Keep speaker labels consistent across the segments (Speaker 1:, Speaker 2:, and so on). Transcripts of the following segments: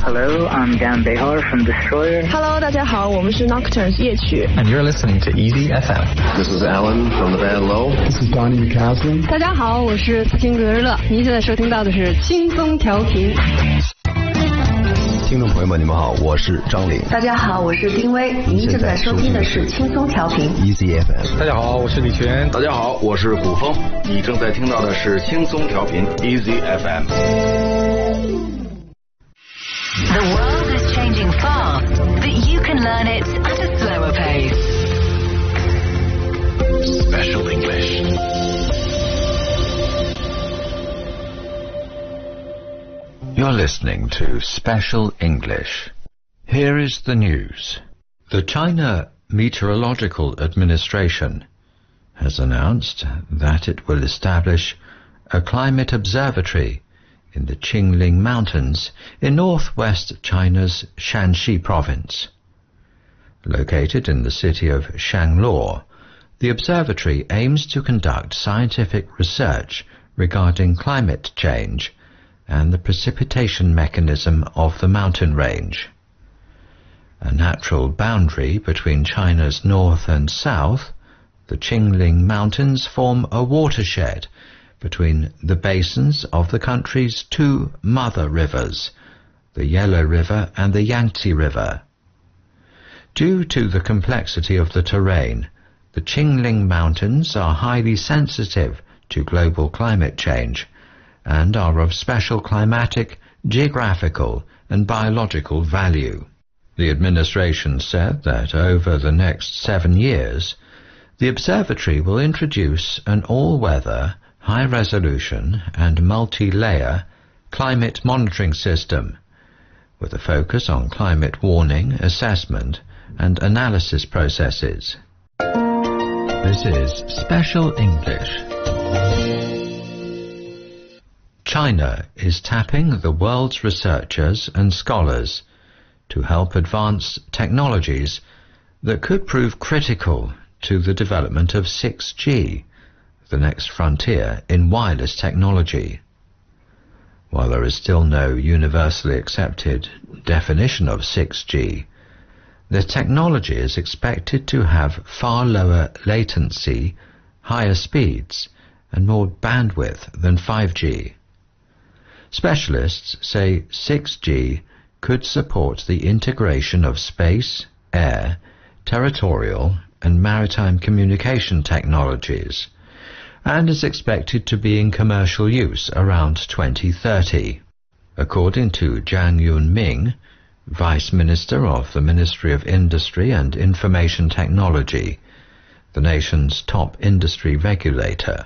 Speaker 1: Hello, I'm Dan Behar from Destroyer.
Speaker 2: Hello, 大家好，我们是 Nocturnes 夜曲。
Speaker 3: And you're listening to Easy FM.
Speaker 4: This is Alan from the band Low.
Speaker 5: This is Donnie McCaslin.
Speaker 2: 大家好，我是斯琴格日乐。您现在收听到的是轻松调频。
Speaker 4: 听众朋友们，你们好，我是张琳。
Speaker 6: 大家好，我是丁薇。您正在收听的是轻松调频
Speaker 4: Easy FM。
Speaker 3: 大家好，我是李泉。
Speaker 7: 大家好，我是古风。你正在听到的是轻松调频 Easy FM。
Speaker 8: The world is changing fast, but you can learn it at a slower pace.
Speaker 7: Special English.
Speaker 9: You're listening to Special English. Here is the news. The China Meteorological Administration has announced that it will establish a climate observatory in the Qingling Mountains in northwest China's Shanxi province. Located in the city of Shangluo, the observatory aims to conduct scientific research regarding climate change and the precipitation mechanism of the mountain range. A natural boundary between China's north and south, the Qingling Mountains form a watershed between the basins of the country's two mother rivers, the Yellow River and the Yangtze River. Due to the complexity of the terrain, the Qingling Mountains are highly sensitive to global climate change and are of special climatic, geographical and biological value. The administration said that over the next 7 years, the observatory will introduce an all-weather, high-resolution and multi-layer climate monitoring system with a focus on climate warning, assessment and analysis processes. This is Special English. China is tapping the world's researchers and scholars to help advance technologies that could prove critical to the development of 6G, the next frontier in wireless technology. While there is still no universally accepted definition of 6G, the technology is expected to have far lower latency, higher speeds, and more bandwidth than 5G. Specialists say 6G could support the integration of space, air, territorial, and maritime communication technologies, and is expected to be in commercial use around 2030. According to Zhang Yunming, Vice Minister of the Ministry of Industry and Information Technology, the nation's top industry regulator,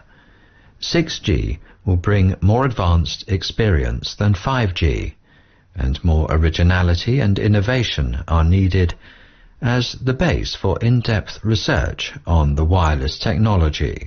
Speaker 9: 6G will bring more advanced experience than 5G, and more originality and innovation are needed as the base for in-depth research on the wireless technology.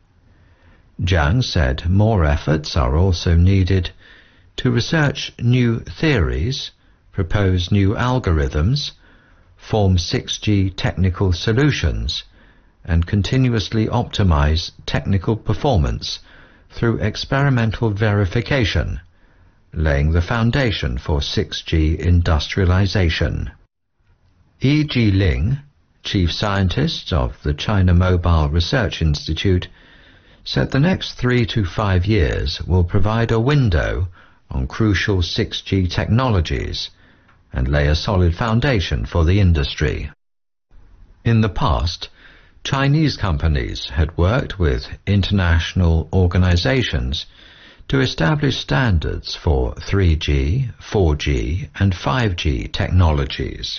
Speaker 9: Zhang said more efforts are also needed to research new theories, propose new algorithms, form 6G technical solutions, and continuously optimize technical performance through experimental verification, laying the foundation for 6G industrialization. Yi Jiling, Chief Scientist of the China Mobile Research Institute, said the next 3 to 5 years will provide a window on crucial 6G technologies and lay a solid foundation for the industry. In the past, Chinese companies had worked with international organizations to establish standards for 3G, 4G and 5G technologies.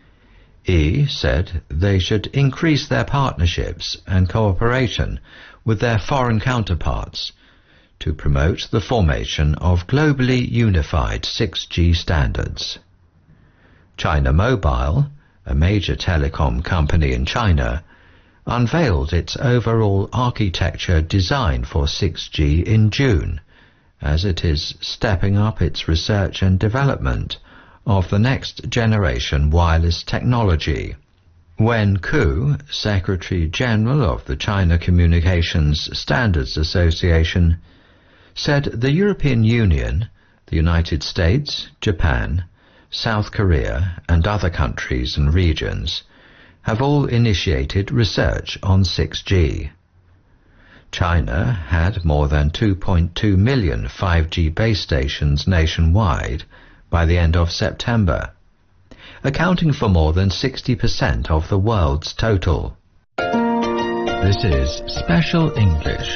Speaker 9: Yi said they should increase their partnerships and cooperation with their foreign counterparts to promote the formation of globally unified 6G standards. China Mobile, a major telecom company in China, unveiled its overall architecture design for 6G in June, as it is stepping up its research and development of the next generation wireless technology. Wen Ku, Secretary General of the China Communications Standards Association, said the European Union, the United States, Japan, South Korea, and other countries and regions have all initiated research on 6G. China had more than 2.2 million 5G base stations nationwide by the end of September, accounting for more than 60% of the world's total. This is Special English.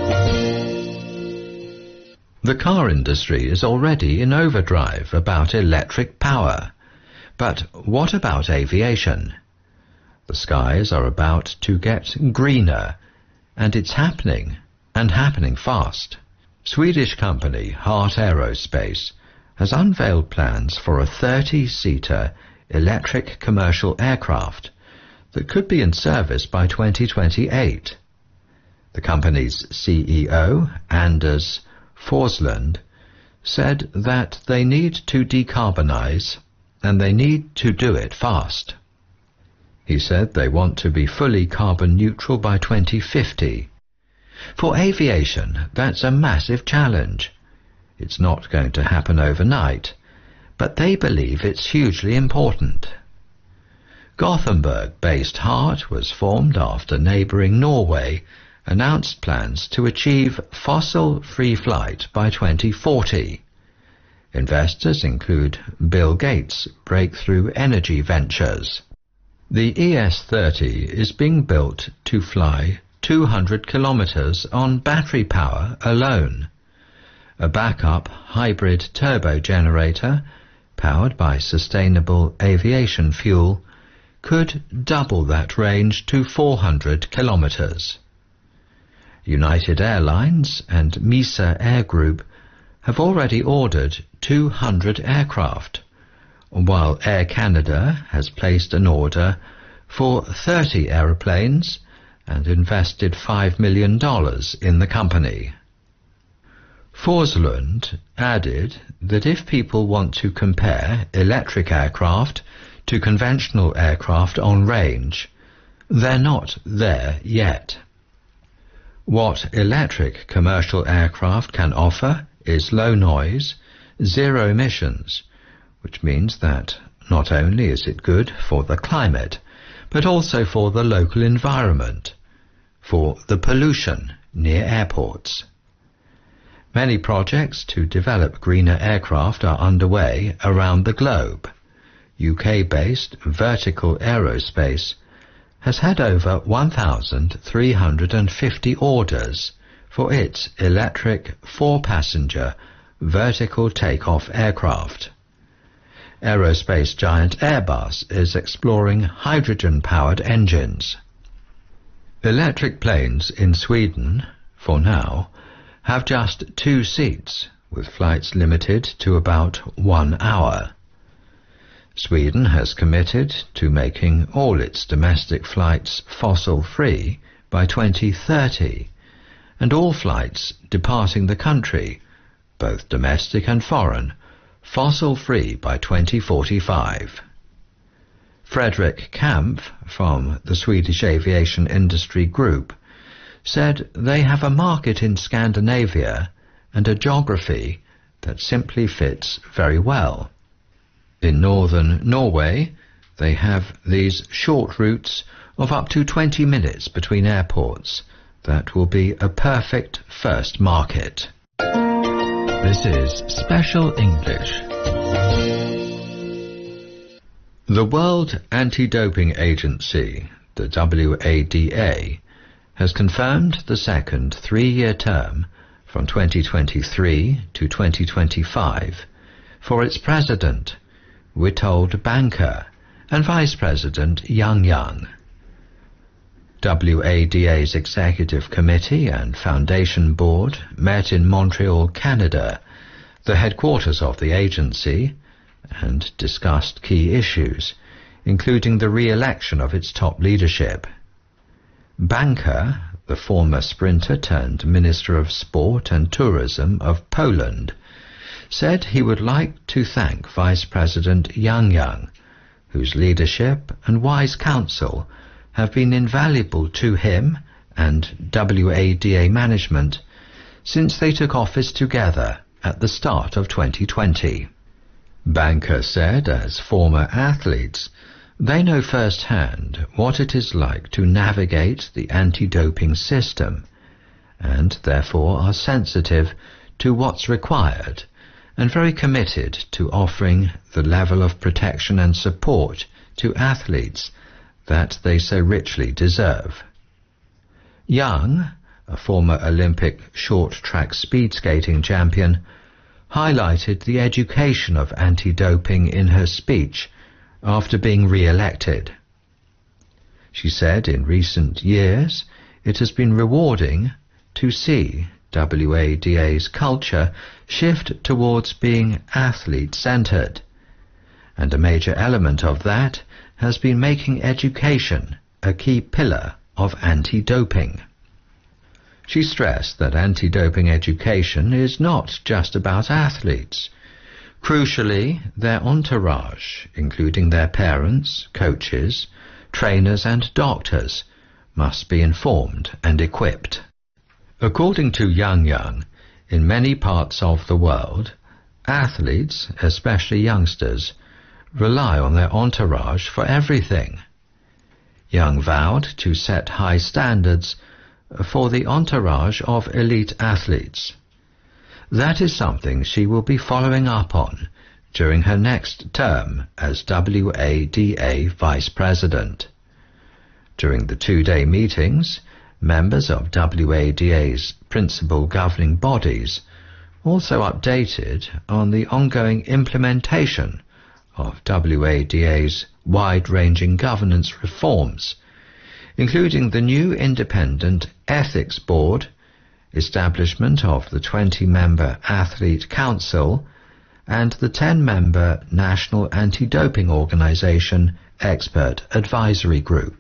Speaker 9: The car industry is already in overdrive about electric power. But what about aviation? The skies are about to get greener, and it's happening, and happening fast. Swedish company Heart Aerospace has unveiled plans for a 30-seater electric commercial aircraft that could be in service by 2028. The company's CEO, Anders Forslund, said that they need to decarbonize and they need to do it fast. He said they want to be fully carbon neutral by 2050. For aviation, that's a massive challenge. It's not going to happen overnight, but they believe it's hugely important. Gothenburg-based Heart was formed after neighbouring Norway announced plans to achieve fossil-free flight by 2040. Investors include Bill Gates' Breakthrough Energy Ventures. The ES-30 is being built to fly 200 kilometers on battery power alone. A backup hybrid turbo generator, powered by sustainable aviation fuel, could double that range to 400 kilometers. United Airlines and Misa Air Group have already ordered 200 aircraft, while Air Canada has placed an order for 30 aeroplanes and invested $5 million in the company. Forslund added that if people want to compare electric aircraft to conventional aircraft on range, they're not there yet. What electric commercial aircraft can offer is low noise, zero emissions, which means that not only is it good for the climate, but also for the local environment, for the pollution near airports. Many projects to develop greener aircraft are underway around the globe. UK-based Vertical Aerospace has had over 1,350 orders for its electric 4-passenger vertical takeoff aircraft. Aerospace giant Airbus is exploring hydrogen-powered engines. Electric planes in Sweden, for now, have just 2 seats, with flights limited to about 1 hour. Sweden has committed to making all its domestic flights fossil-free by 2030, and all flights departing the country, both domestic and foreign, fossil-free by 2045. Fredrik Kampf from the Swedish Aviation Industry Group said they have a market in Scandinavia and a geography that simply fits very well. In northern Norway, they have these short routes of up to 20 minutes between airports that will be a perfect first market. This is Special English. The World Anti-Doping Agency, the WADA, has confirmed the second 3-year term from 2023 to 2025 for its president, Witold Banker, and Vice President Yang Yang. WADA's Executive Committee and Foundation Board met in Montreal, Canada, the headquarters of the agency, and discussed key issues, including the re-election of its top leadership. Banker, the former sprinter turned Minister of Sport and Tourism of Poland, said he would like to thank Vice President Yang Yang, whose leadership and wise counsel have been invaluable to him and WADA management since they took office together at the start of 2020. Banker said as former athletes, they know firsthand what it is like to navigate the anti-doping system and therefore are sensitive to what's required and very committed to offering the level of protection and support to athletes that they so richly deserve. Yang, a former Olympic short-track speed skating champion, highlighted the education of anti-doping in her speech after being re-elected. She said in recent years it has been rewarding to see WADA's culture shift towards being athlete-centered, and a major element of that has been making education a key pillar of anti-doping. She stressed that anti-doping education is not just about athletes. Crucially, their entourage, including their parents, coaches, trainers and doctors, must be informed and equipped. According to Yang, in many parts of the world, athletes, especially youngsters, rely on their entourage for everything. Yang vowed to set high standards for the entourage of elite athletes. That is something she will be following up on during her next term as WADA Vice President. During the two-day meetings, members of WADA's principal governing bodies also updated on the ongoing implementation of WADA's wide-ranging governance reforms, including the new independent ethics board, establishment of the 20-member Athlete Council, and the 10-member National Anti-Doping Organization Expert Advisory Group.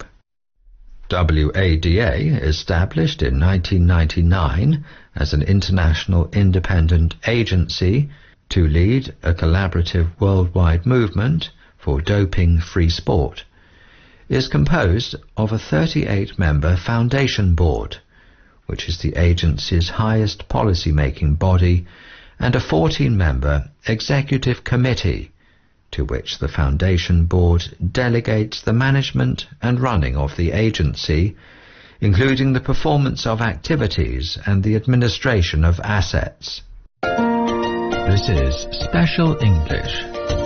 Speaker 9: WADA, established in 1999 as an international independent agency to lead a collaborative worldwide movement for doping-free sport, is composed of a 38-member foundation board, which is the agency's highest policy-making body, and a 14-member executive committee, to which the foundation board delegates the management and running of the agency, including the performance of activities and the administration of assets. This is Special English.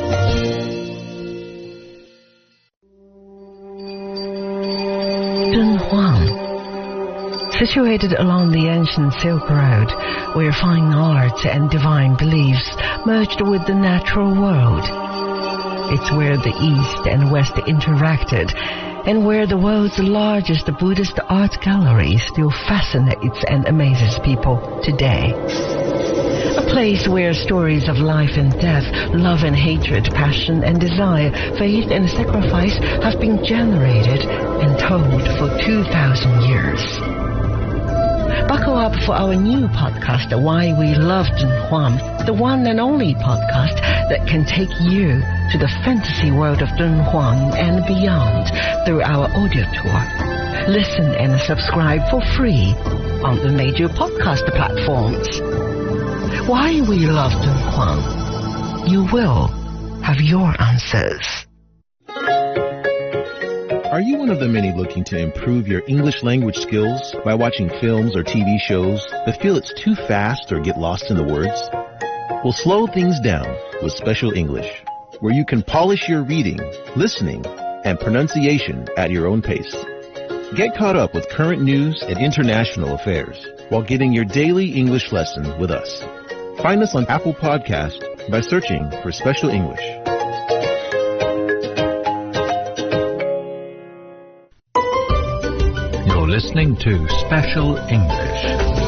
Speaker 5: Dunhuang. Situated along the ancient Silk Road, where fine arts and divine beliefs merged with the natural world. It's where the East and West interacted, and where the world's largest Buddhist art gallery still fascinates and amazes people today. A place where stories of life and death, love and hatred, passion and desire, faith and sacrifice have been generated and told for 2,000 years. Buckle up for our new podcast, Why We Love Dunhuang, the one and only podcast that can take you to the fantasy world of Dunhuang and beyond through our audio tour. Listen and subscribe for free on the major podcast platforms. Why We Love Dunhuang. You will have your answers.
Speaker 10: Are you one of the many looking to improve your English language skills by watching films or TV shows that feel it's too fast or get lost in the words? Well, slow things down with Special English, where you can polish your reading, listening, and pronunciation at your own pace. Get caught up with current news and international affairs while getting your daily English lesson with us. Find us on Apple Podcast by searching for Special English.
Speaker 9: You're listening to Special English.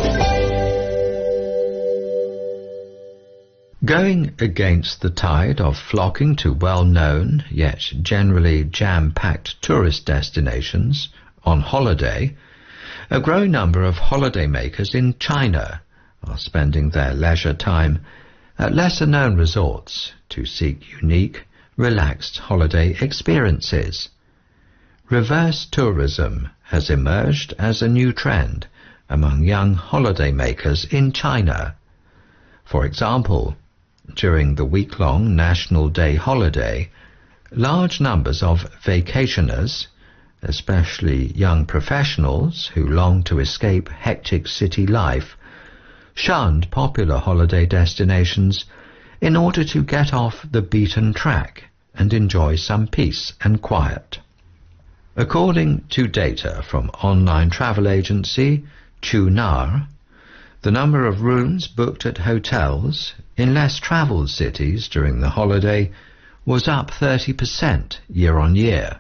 Speaker 9: Going against the tide of flocking to well-known, yet generally jam-packed tourist destinations on holiday, a growing number of holidaymakers in China are spending their leisure time at lesser-known resorts to seek unique, relaxed holiday experiences. Reverse tourism has emerged as a new trend among young holidaymakers in China. For example, during the week-long National Day holiday, large numbers of vacationers, especially young professionals who long to escape hectic city life, shunned popular holiday destinations in order to get off the beaten track and enjoy some peace and quiet. According to data from online travel agency Qunar, the number of rooms booked at hotels in less travelled cities during the holiday was up 30% year-on-year.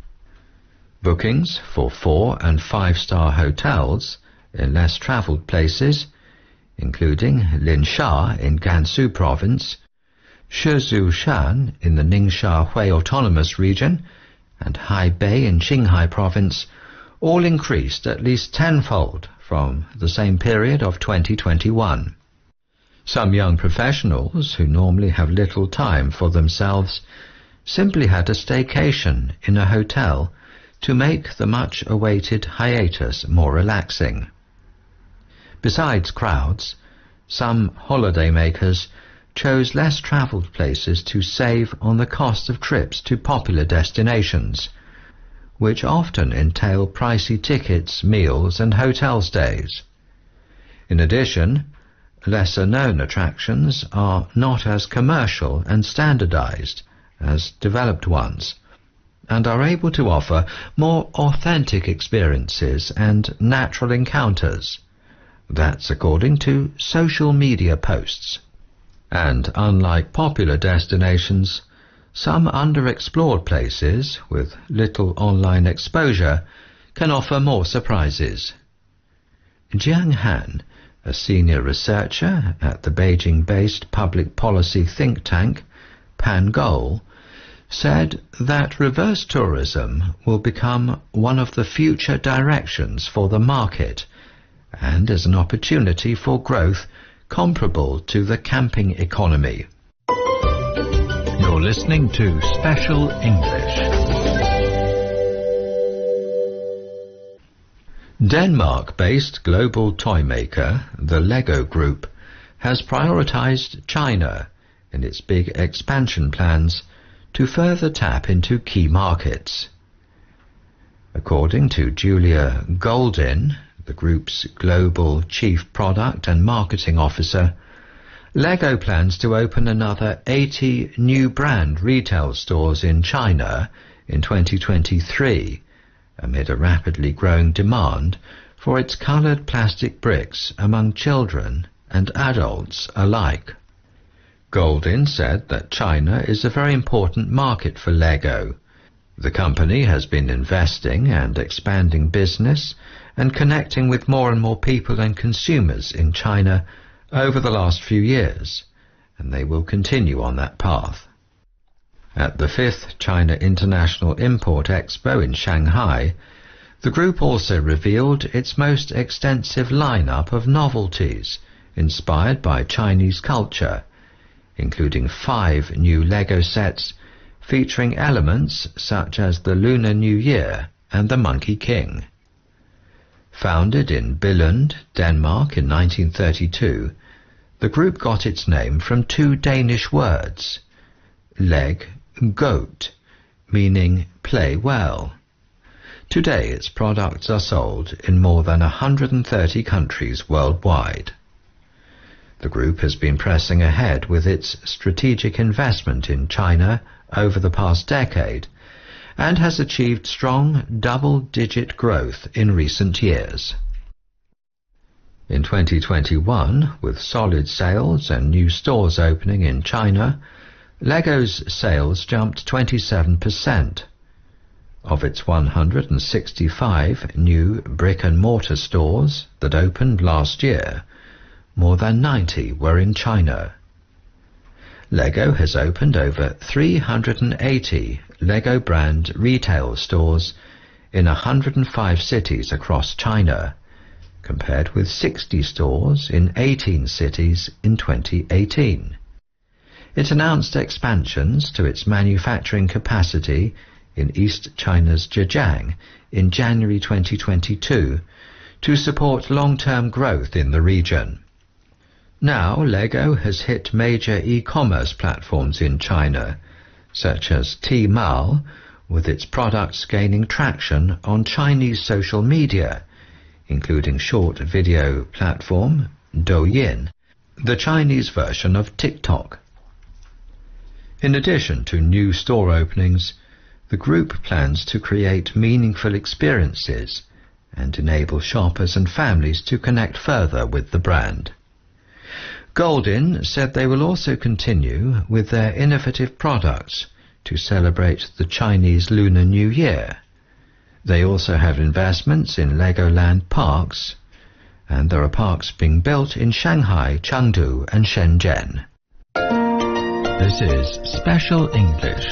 Speaker 9: Bookings for 4- and 5-star hotels in less travelled places, including Linsha in Gansu Province, Shizhushan in the Ningxia Hui Autonomous Region, and Haibei in Qinghai Province, all increased at least tenfold from the same period of 2021. Some young professionals who normally have little time for themselves simply had a staycation in a hotel to make the much-awaited hiatus more relaxing. Besides crowds, some holidaymakers chose less travelled places to save on the cost of trips to popular destinations, which often entail pricey tickets, meals and hotel stays. In addition, lesser-known attractions are not as commercial and standardized as developed ones, and are able to offer more authentic experiences and natural encounters. That's according to social media posts. And unlike popular destinations, some underexplored places with little online exposure can offer more surprises. Jiang Han, a senior researcher at the Beijing-based public policy think tank PanGoal, said that reverse tourism will become one of the future directions for the market and is an opportunity for growth comparable to the camping economy. You're listening to Special English. Denmark-based global toy maker, the Lego Group, has prioritized China in its big expansion plans to further tap into key markets. According to Julia Goldin, the group's global chief product and marketing officer, Lego plans to open another 80 new brand retail stores in China in 2023, amid a rapidly growing demand for its coloured plastic bricks among children and adults alike. Goldin said that China is a very important market for Lego. The company has been investing and expanding business and connecting with more and more people and consumers in China over the last few years, and they will continue on that path. At the 5th China International Import Expo in Shanghai, the group also revealed its most extensive lineup of novelties inspired by Chinese culture, including 5 new Lego sets featuring elements such as the Lunar New Year and the Monkey King. Founded in Billund, Denmark in 1932, the group got its name from 2 Danish words, leg, goat, meaning play well. Today its products are sold in more than 130 countries worldwide. The group has been pressing ahead with its strategic investment in China over the past decade and has achieved strong double-digit growth in recent years. In 2021, with solid sales and new stores opening in China, Lego's sales jumped 27%. Of its 165 new brick-and-mortar stores that opened last year, more than 90 were in China. Lego has opened over 380 Lego brand retail stores in 105 cities across China, compared with 60 stores in 18 cities in 2018. It announced expansions to its manufacturing capacity in East China's Zhejiang in January 2022 to support long-term growth in the region. Now, Lego has hit major e-commerce platforms in China, such as Tmall, with its products gaining traction on Chinese social media, including short video platform Douyin, the Chinese version of TikTok. In addition to new store openings, the group plans to create meaningful experiences and enable shoppers and families to connect further with the brand. Goldin said they will also continue with their innovative products to celebrate the Chinese Lunar New Year. They also have investments in Legoland parks, and there are parks being built in Shanghai, Chengdu and Shenzhen. This is Special English.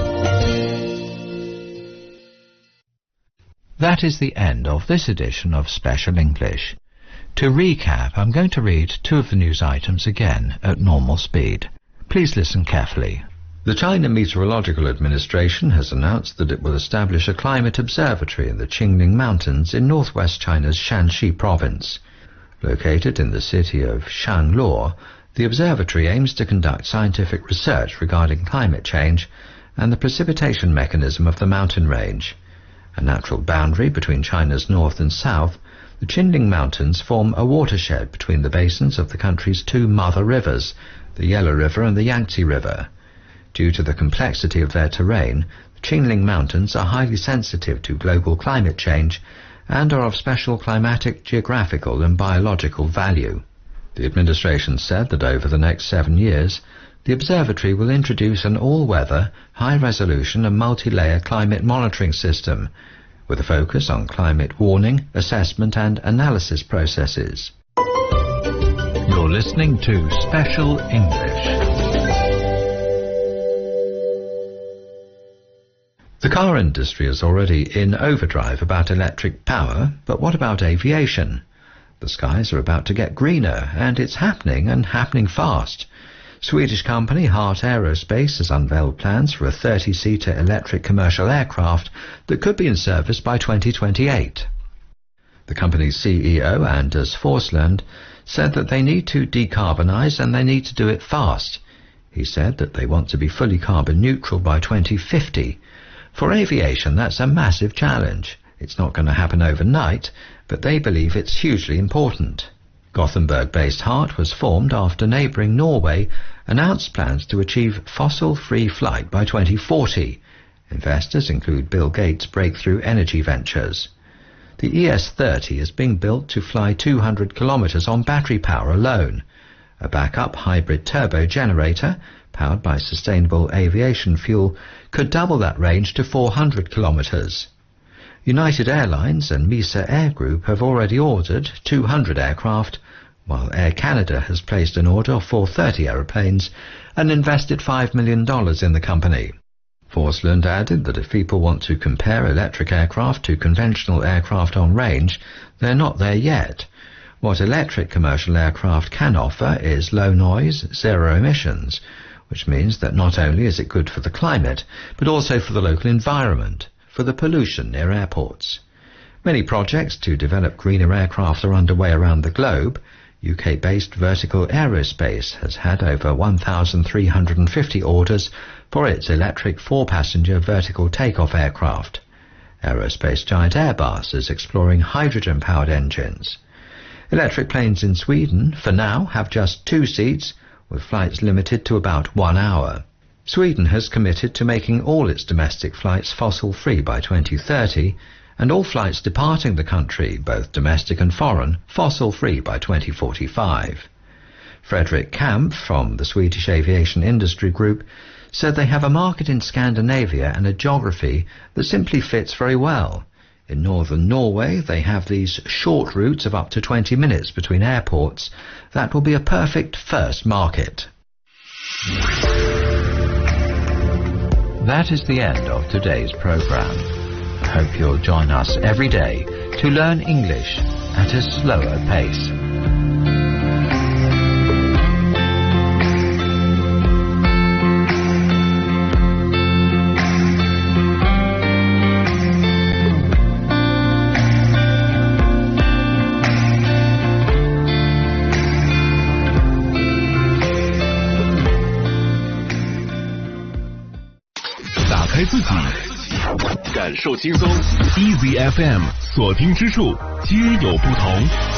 Speaker 9: That is the end of this edition of Special English. To recap, I'm going to read two of the news items again at normal speed. Please listen carefully. The China Meteorological Administration has announced that it will establish a climate observatory in the Qingling Mountains in northwest China's Shanxi province. Located in the city of Shanluo, the observatory aims to conduct scientific research regarding climate change and the precipitation mechanism of the mountain range. A natural boundary between China's north and south, the Qingling Mountains form a watershed between the basins of the country's two mother rivers, the Yellow River and the Yangtze River. Due to the complexity of their terrain, the Qingling Mountains are highly sensitive to global climate change and are of special climatic, geographical and biological value. The administration said that over the next 7 years, the observatory will introduce an all-weather, high-resolution and multi-layer climate monitoring system, with a focus on climate warning, assessment and analysis processes. You're listening to Special English. The car industry is already in overdrive about electric power, but what about aviation? The skies are about to get greener, and it's happening, and happening fast. Swedish company Heart Aerospace has unveiled plans for a 30-seater electric commercial aircraft that could be in service by 2028. The company's CEO, Anders Forslund, said that they need to decarbonize and they need to do it fast. He said that they want to be fully carbon neutral by 2050. For aviation, that's a massive challenge. It's not going to happen overnight, but they believe it's hugely important. Gothenburg-based Heart was formed after neighbouring Norway announced plans to achieve fossil-free flight by 2040. Investors include Bill Gates' Breakthrough Energy Ventures. The ES-30 is being built to fly 200 kilometres on battery power alone. A backup hybrid turbo generator, powered by sustainable aviation fuel, could double that range to 400 kilometres. United Airlines and Misa Air Group have already ordered 200 aircraft, while Air Canada has placed an order for 30 aeroplanes and invested $5 million in the company. Forslund added that if people want to compare electric aircraft to conventional aircraft on range, they're not there yet. What electric commercial aircraft can offer is low noise, zero emissions, which means that not only is it good for the climate, but also for the local environment, for the pollution near airports. Many projects to develop greener aircraft are underway around the globe. UK-based Vertical Aerospace has had over 1,350 orders for its electric 4-passenger vertical takeoff aircraft. Aerospace giant Airbus is exploring hydrogen-powered engines. Electric planes in Sweden, for now, have just 2 seats, with flights limited to about 1 hour. Sweden has committed to making all its domestic flights fossil-free by 2030, and all flights departing the country, both domestic and foreign, fossil-free by 2045. Fredrik Kamp from the Swedish Aviation Industry Group said they have a market in Scandinavia and a geography that simply fits very well. In northern Norway, they have these short routes of up to 20 minutes between airports. That will be a perfect first market. That is the end of today's program. I hope you'll join us every day to learn English at a slower pace.
Speaker 11: 开自己，感受轻松。Easy FM 锁听之处皆有不同。